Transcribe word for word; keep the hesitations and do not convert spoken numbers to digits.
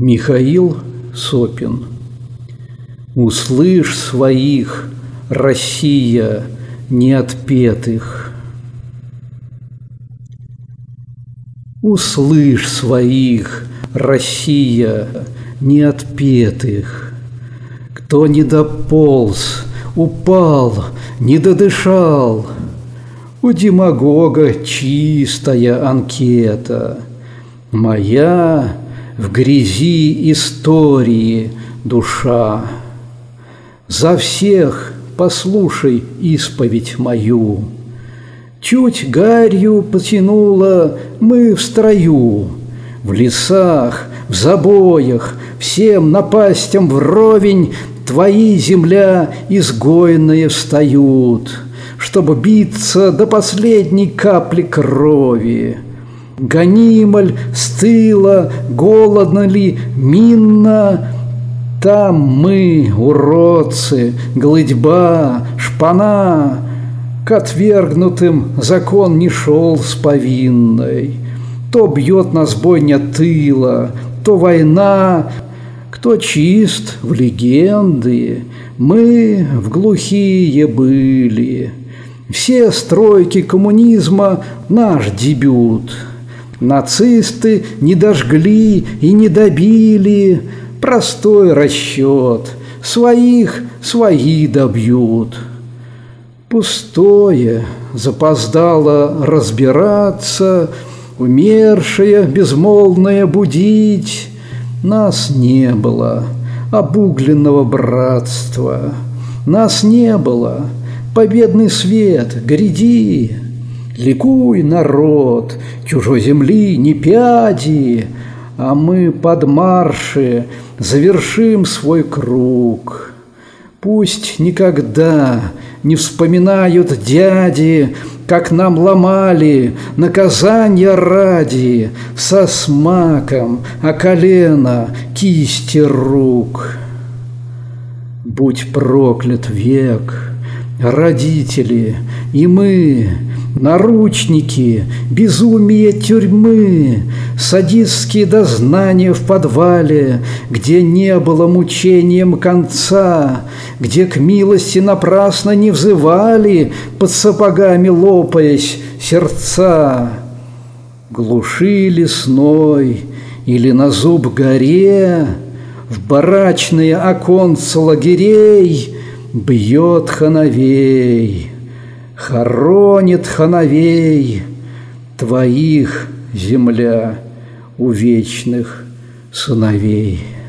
Михаил Сопин. Услышь своих, Россия, неотпетых. Услышь своих, Россия, неотпетых. Кто не дополз, упал, не додышал, у демагога чистая анкета. Моя в грязи истории душа. За всех послушай исповедь мою. Чуть гарью потянуло, мы в строю, в лесах, в забоях, всем напастям вровень твои, земля, изгойные встают, чтобы биться до последней капли крови. Гонима ль, стыла, голодно ли, минно, там мы, уродцы, глыдьба, шпана, к отвергнутым закон не шел с повинной. То бьет нас бойня тыла, то война. Кто чист в легенды, мы в глухие были. Все стройки коммунизма — наш дебют. Нацисты не дожгли и не добили. Простой расчет. Своих свои добьют. Пустое, запоздало разбираться, умершее, безмолвное будить. Нас не было, обугленного братства. Нас не было, победный свет, гряди. Ликуй, народ, чужой земли не пяди, а мы под марши завершим свой круг. Пусть никогда не вспоминают дяди, как нам ломали наказания ради со смаком о колено кисти рук. Будь проклят век, родители и мы, наручники, безумие тюрьмы, садистские дознания в подвале, где не было мучением конца, где к милости напрасно не взывали, под сапогами лопаясь сердца. Глуши лесной или на зуб горе, в барачные оконца лагерей бьет хановей. Хоронит хановей твоих, земля, у вечных сыновей.